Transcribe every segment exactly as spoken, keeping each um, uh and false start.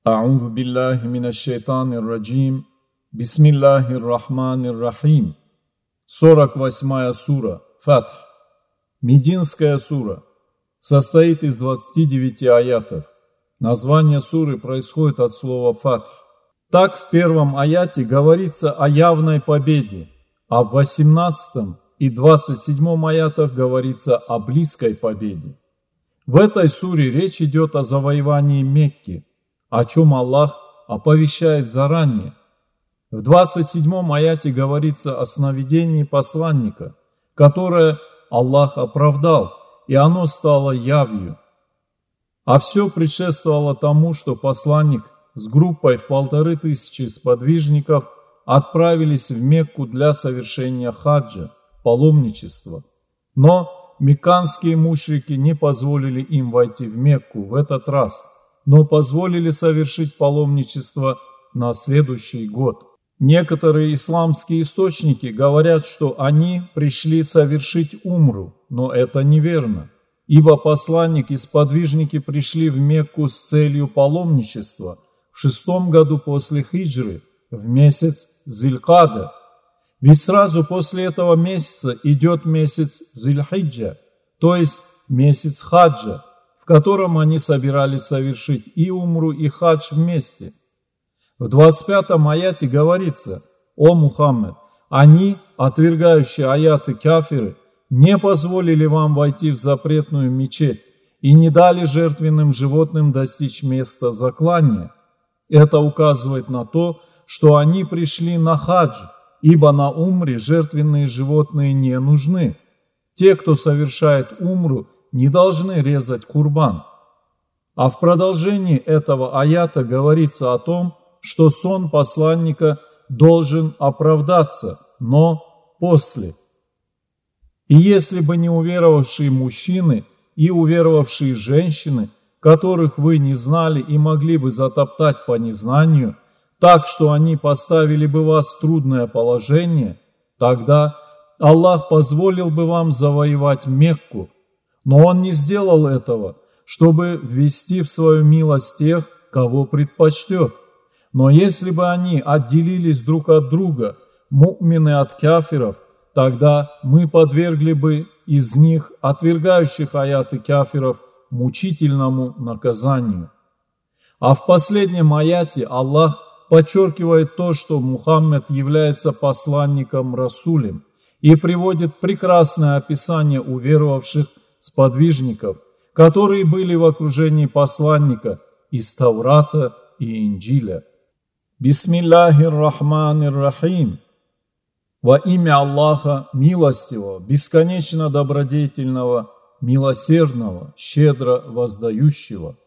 А'узу биллахи минаш шайтанир раджим. Бисмиллахир рахманир рахим. сорок восьмая сура Фатх. Мединская сура. Состоит из двадцати девяти аятов. Название суры происходит от слова «фатх». Так в первом аяте говорится о явной победе, а в восемнадцатом и двадцать седьмом аятах говорится о близкой победе. В этой суре речь идет о завоевании Мекки, о чем Аллах оповещает заранее. В двадцать седьмом аяте говорится о сновидении посланника, которое Аллах оправдал, и оно стало явью. А все предшествовало тому, что посланник с группой в полторы тысячи сподвижников отправились в Мекку для совершения хаджа, паломничества. Но мекканские мушрики не позволили им войти в Мекку в этот раз, но позволили совершить паломничество на следующий год. Некоторые исламские источники говорят, что они пришли совершить умру, но это неверно, ибо посланник и сподвижники пришли в Мекку с целью паломничества в шестом году после хиджры, в месяц Зиль-Када. Ведь сразу после этого месяца идет месяц Зиль-Хиджа, то есть месяц хаджа, в котором они собирались совершить и умру, и хадж вместе. В двадцать пятом аяте говорится: «О Мухаммед, они, отвергающие аяты кафиры, не позволили вам войти в запретную мечеть и не дали жертвенным животным достичь места заклания». Это указывает на то, что они пришли на хадж, ибо на умре жертвенные животные не нужны. Те, кто совершает умру, не должны резать курбан. А в продолжении этого аята говорится о том, что сон посланника должен оправдаться, но после. И если бы не уверовавшие мужчины и уверовавшие женщины, которых вы не знали и могли бы затоптать по незнанию, так что они поставили бы вас в трудное положение, тогда Аллах позволил бы вам завоевать Мекку. Но Он не сделал этого, чтобы ввести в свою милость тех, кого предпочтет. Но если бы они отделились друг от друга, му'мины от кафиров, тогда мы подвергли бы из них, отвергающих аяты кафиров, мучительному наказанию. А в последнем аяте Аллах подчеркивает то, что Мухаммед является посланником Расулем, и приводит прекрасное описание уверовавших сподвижников, которые были в окружении посланника из Таврата и Инджиля. Бисмиллахир рахманир рахим. Во имя Аллаха милостивого, бесконечно добродетельного, милосердного, щедро воздающего.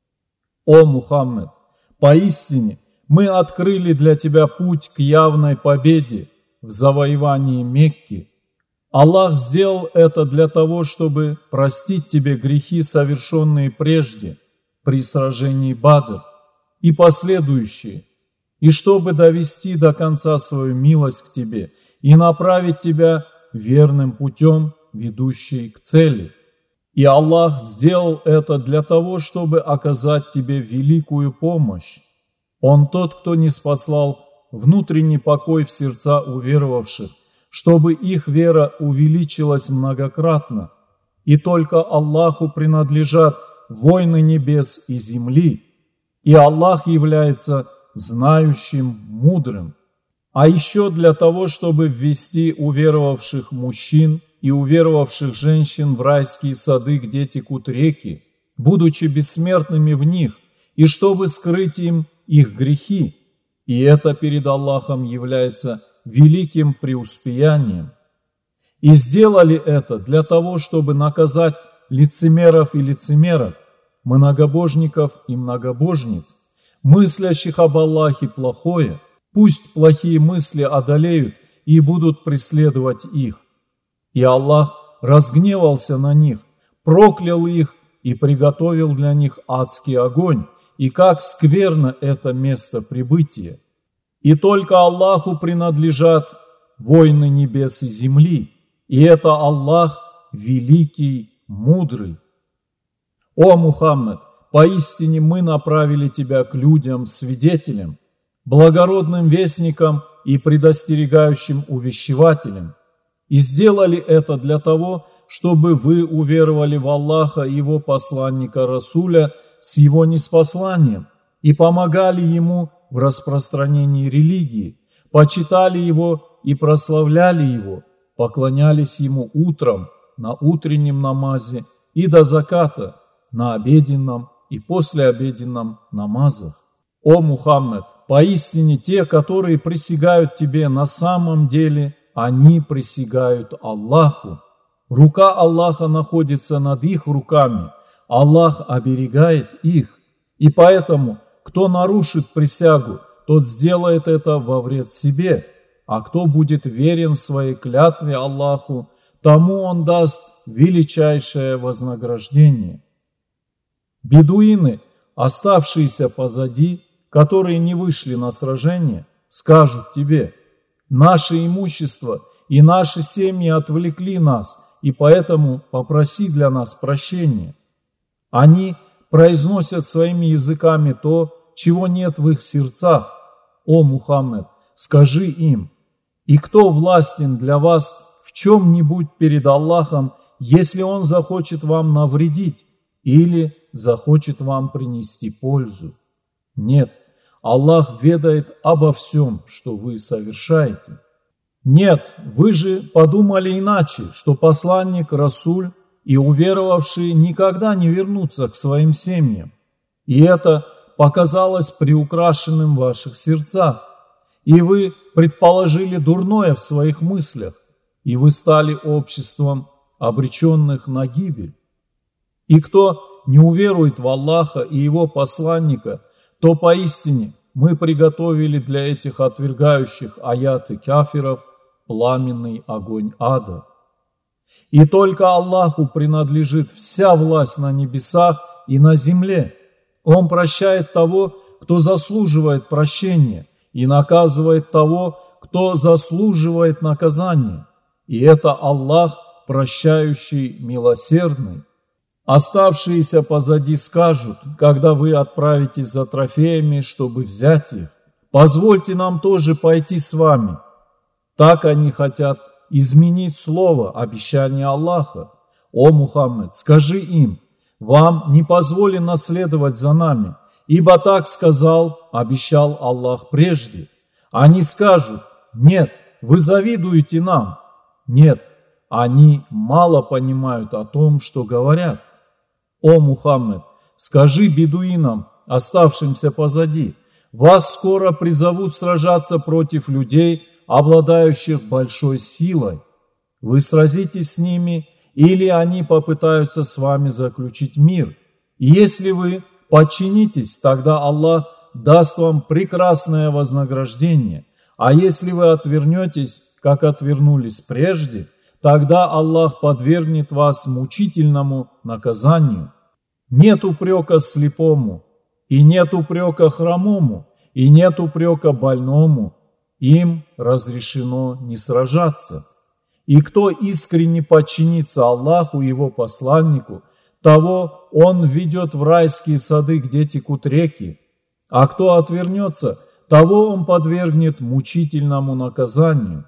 О Мухаммед, поистине мы открыли для тебя путь к явной победе в завоевании Мекки. Аллах сделал это для того, чтобы простить тебе грехи, совершенные прежде, при сражении Бадр, и последующие, и чтобы довести до конца свою милость к тебе и направить тебя верным путем, ведущий к цели. И Аллах сделал это для того, чтобы оказать тебе великую помощь. Он тот, кто ниспослал внутренний покой в сердца уверовавших, чтобы их вера увеличилась многократно. И только Аллаху принадлежат войны небес и земли, и Аллах является знающим, мудрым. А еще для того, чтобы ввести уверовавших мужчин и уверовавших женщин в райские сады, где текут реки, будучи бессмертными в них, и чтобы скрыть им их грехи. И это перед Аллахом является великим преуспеянием. И сделали это для того, чтобы наказать лицемеров и лицемерок, многобожников и многобожниц, мыслящих об Аллахе плохое. Пусть плохие мысли одолеют и будут преследовать их. И Аллах разгневался на них, проклял их и приготовил для них адский огонь, и как скверно это место прибытия. И только Аллаху принадлежат войны небес и земли, и это Аллах великий, мудрый. О Мухаммед, поистине мы направили тебя к людям свидетелем, благородным вестником и предостерегающим увещевателем, и сделали это для того, чтобы вы уверовали в Аллаха и Его посланника Расуля с Его ниспосланием и помогали Ему в распространении религии, почитали Его и прославляли Его, поклонялись Ему утром на утреннем намазе и до заката на обеденном и послеобеденном намазах. О Мухаммед, поистине те, которые присягают тебе, на самом деле они присягают Аллаху. Рука Аллаха находится над их руками, Аллах оберегает их, и поэтому, кто нарушит присягу, тот сделает это во вред себе, а кто будет верен своей клятве Аллаху, тому Он даст величайшее вознаграждение. Бедуины, оставшиеся позади, которые не вышли на сражение, скажут тебе: «Наше имущество и наши семьи отвлекли нас, и поэтому попроси для нас прощения». Они произносят своими языками то, чего нет в их сердцах. О Мухаммед, скажи им: «И кто властен для вас в чем-нибудь перед Аллахом, если Он захочет вам навредить или захочет вам принести пользу? Нет, Аллах ведает обо всем, что вы совершаете». Нет, вы же подумали иначе, что посланник Расуль и уверовавшие никогда не вернутся к своим семьям. И это показалось приукрашенным в ваших сердцах. И вы предположили дурное в своих мыслях, и вы стали обществом обреченных на гибель. И кто не уверует в Аллаха и Его посланника, то поистине мы приготовили для этих отвергающих аяты кафиров пламенный огонь ада. И только Аллаху принадлежит вся власть на небесах и на земле. Он прощает того, кто заслуживает прощения, и наказывает того, кто заслуживает наказания. И это Аллах, прощающий, милосердный. Оставшиеся позади скажут, когда вы отправитесь за трофеями, чтобы взять их: «Позвольте нам тоже пойти с вами». Так они хотят изменить слово, обещание Аллаха. О Мухаммед, скажи им: «Вам не позволено следовать за нами, ибо так сказал, обещал Аллах прежде». Они скажут: «Нет, вы завидуете нам». Нет, они мало понимают о том, что говорят. О Мухаммед, скажи бедуинам, оставшимся позади: «Вас скоро призовут сражаться против людей, обладающих большой силой. Вы сразитесь с ними, или они попытаются с вами заключить мир. И если вы подчинитесь, тогда Аллах даст вам прекрасное вознаграждение. А если вы отвернетесь, как отвернулись прежде, тогда Аллах подвергнет вас мучительному наказанию. Нет упрека слепому, и нет упрека хромому, и нет упрека больному. Им разрешено не сражаться. И кто искренне подчинится Аллаху и Его посланнику, того Он ведет в райские сады, где текут реки. А кто отвернется, того Он подвергнет мучительному наказанию.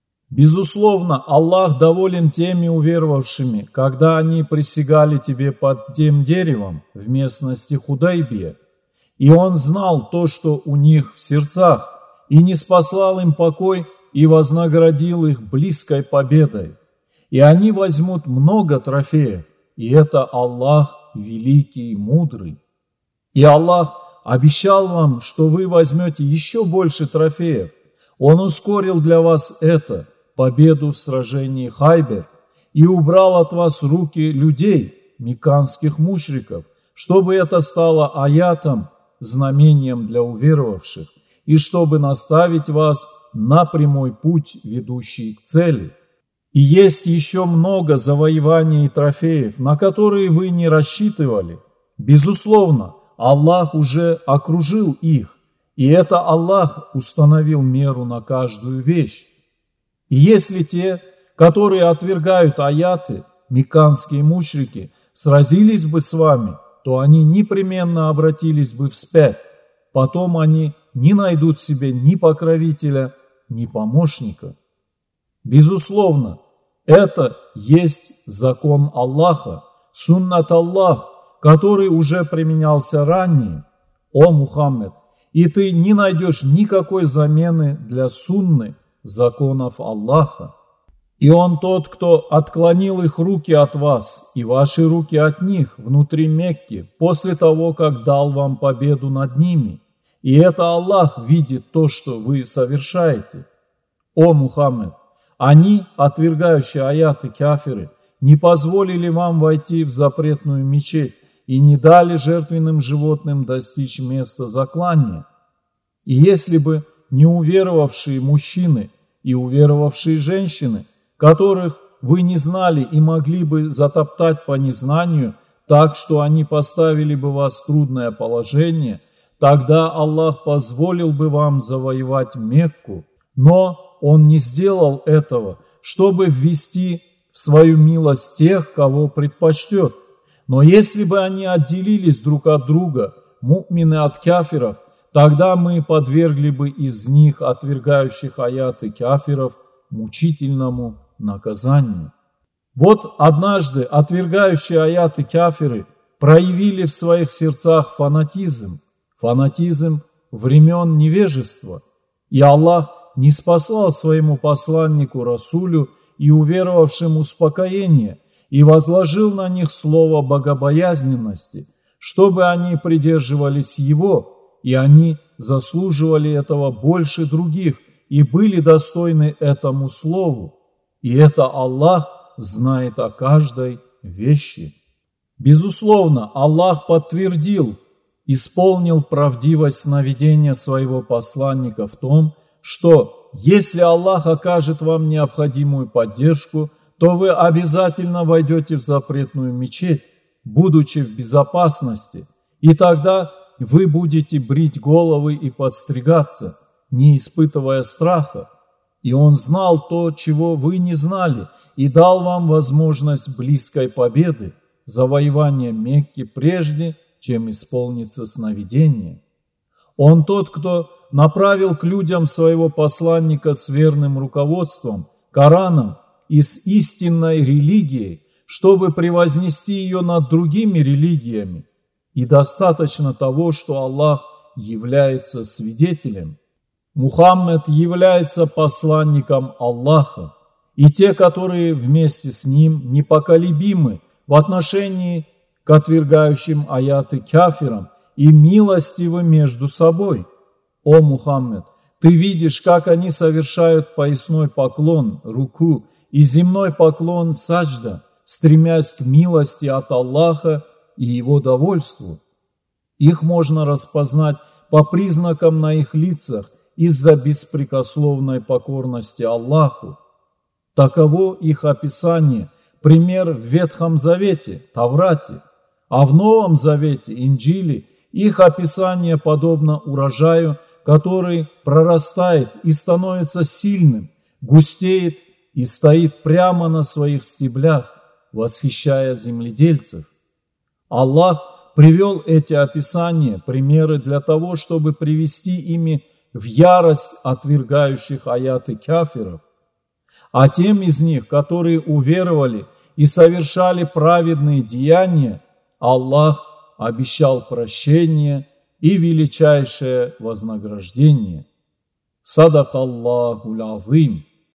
Безусловно, Аллах доволен теми уверовавшими, когда они присягали тебе под тем деревом в местности Худайбия. И Он знал то, что у них в сердцах, и ниспослал им покой и вознаградил их близкой победой. И они возьмут много трофеев, и это Аллах великий и мудрый. И Аллах обещал вам, что вы возьмете еще больше трофеев. Он ускорил для вас это, победу в сражении Хайбер, и убрал от вас руки людей, мекканских мушриков, чтобы это стало аятом, знамением для уверовавших, и чтобы наставить вас на прямой путь, ведущий к цели. И есть еще много завоеваний и трофеев, на которые вы не рассчитывали. Безусловно, Аллах уже окружил их, и это Аллах установил меру на каждую вещь. И если те, которые отвергают аяты, мекканские мушрики, сразились бы с вами, то они непременно обратились бы вспять. Потом они не найдут себе ни покровителя, ни помощника. Безусловно, это есть закон Аллаха, суннат Аллах, который уже применялся ранее, о Мухаммед, и ты не найдешь никакой замены для сунны законов Аллаха. И Он тот, кто отклонил их руки от вас и ваши руки от них внутри Мекки, после того, как дал вам победу над ними. И это Аллах видит то, что вы совершаете. О Мухаммед, они, отвергающие аяты кафиры, не позволили вам войти в запретную мечеть и не дали жертвенным животным достичь места заклания. И если бы не уверовавшие мужчины и уверовавшие женщины, которых вы не знали и могли бы затоптать по незнанию, так что они поставили бы вас в трудное положение, тогда Аллах позволил бы вам завоевать Мекку. Но Он не сделал этого, чтобы ввести в свою милость тех, кого предпочтет. Но если бы они отделились друг от друга, му'мины от кафиров, тогда мы подвергли бы из них, отвергающих аяты кафиров, мучительному наказанию. Вот однажды отвергающие аяты кафиры проявили в своих сердцах фанатизм, фанатизм времен невежества, и Аллах не спаслал своему посланнику Расулю и уверовавшим успокоение и возложил на них слово богобоязненности, чтобы они придерживались его, и они заслуживали этого больше других и были достойны этому слову. И это Аллах знает о каждой вещи. Безусловно, Аллах подтвердил, исполнил правдивость сновидения своего посланника в том, что если Аллах окажет вам необходимую поддержку, то вы обязательно войдете в запретную мечеть, будучи в безопасности, и тогда вы будете брить головы и подстригаться, не испытывая страха. И Он знал то, чего вы не знали, и дал вам возможность близкой победы, завоевания Мекки прежде, чем исполнится сновидение. Он тот, кто направил к людям своего посланника с верным руководством, Кораном и с истинной религией, чтобы превознести ее над другими религиями. И достаточно того, что Аллах является свидетелем. Мухаммед является посланником Аллаха, и те, которые вместе с ним непоколебимы в отношении к отвергающим аяты кафирам и милостивы между собой. О Мухаммед, ты видишь, как они совершают поясной поклон, руку, и земной поклон саджда, стремясь к милости от Аллаха и Его довольству. Их можно распознать по признакам на их лицах из-за беспрекословной покорности Аллаху. Таково их описание, пример в Ветхом Завете, Таврате, а в Новом Завете, Инджиле, их описание подобно урожаю, который прорастает и становится сильным, густеет и стоит прямо на своих стеблях, восхищая земледельцев. Аллах привел эти описания, примеры для того, чтобы привести ими в ярость отвергающих аяты кафиров. А тем из них, которые уверовали и совершали праведные деяния, Аллах обещал прощение и величайшее вознаграждение. Садак Аллахул Азим.